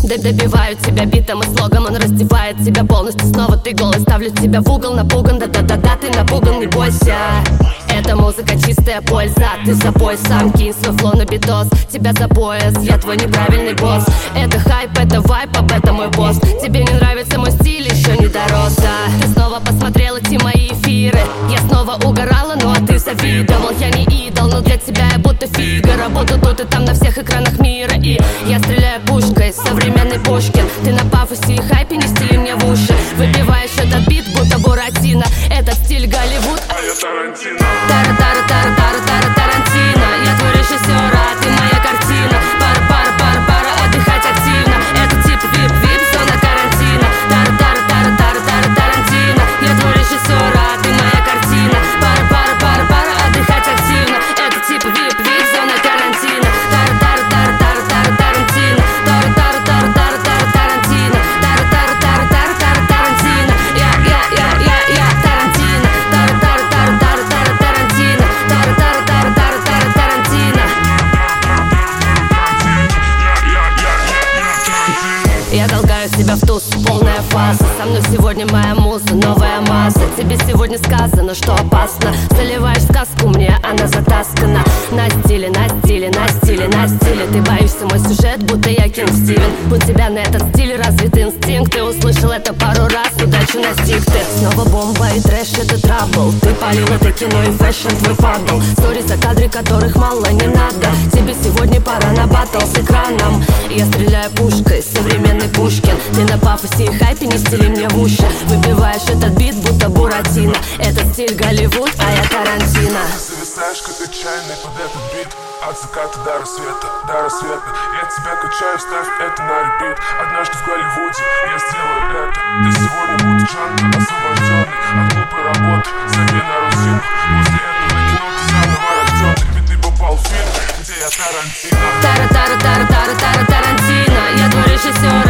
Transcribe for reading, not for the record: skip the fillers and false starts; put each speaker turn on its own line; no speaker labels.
Добиваю тебя битом и слогом, он раздевает тебя полностью. Снова ты голый, ставлю тебя в угол, напуган. Да-да-да-да, ты напуган, не бойся. Эта музыка чистая польза. Ты за поясом, кинь свой флоу на битос. Тебя за пояс, я твой неправильный босс. Это хайп, это вайп, об этом мой босс. Тебе не нравится мой стиль, еще не дорос, да. Ты снова посмотрел эти мои эфиры. Я снова угорала, ну а ты завидовал. Я не идол, но для тебя я будто Фигаро. Буду тут и там на всех экранах мира. И я стреляю пушкой, современный Пушкин. Ты на пафосе и хайпе, не стили мне в уши. Выбиваешь этот бит, будто Буратино. Этот стиль Голливуд,
а я Тарантино.
Тара-тара-тара-тара-тара Тарантино. Я твой режиссер, а ты моя картина. Пара-пара-пара-пара, отдыхать активно. Это тип вип-вип, зона карантина. Тара-тара-тара-тара-тара Тарантино. Я твой режиссер, а ты моя картина. Пара-пара-пара-пара, отдыхать активно. Это тип вип-вип, зона карантина. Тара-тара-тара-тара Тарантино. Тара-тара-тара-тара Тарантино. Тара-тара-тара-тара Тарантино. Я Тарантино. Тара-тара-тара-тара Тарантино. Тара-тара-тара-тара Тарантино. Я толкаю себя в туз, полная фаза. Со мной сегодня моя муза, новая масса. Тебе сегодня сказано, что опасно. Заливаешь сказку, мне она затаскана. На стиле, на стиле, на стиле, на стиле. Ты боишься мой сюжет, будто я Кинг Стивен. У тебя на этот стиль развит инстинкт. Ты услышал это пару раз, удачу настиг ты. Снова бомба и трэш, это трабл. Ты палил это кино и фэшн, твой падал. Стори за кадры, которых мало не надо. Тебе сегодня пора на баттл с экраном. Я стреляю пушкой, современный Пушкин. Ты на пафосе и хайпе, не стили мне в уши. Выбиваешь этот бит, будто Буратино. Этот стиль Голливуд, а я Тарантино.
Ты зависаешь, как отчаянный под этот бит. От заката до рассвета, до рассвета. Я тебя качаю, ставь это на репит. Однажды в Голливуде я сделаю это. Ты сегодня будешь Джанго, освобожденный от глупой работы. Забей на русину. После этого кино ты заново рожденный. Ведь ты попал в фильм, где я Тарантино.
Тара-тара-тара-тара Тарантино. Я твой режиссер,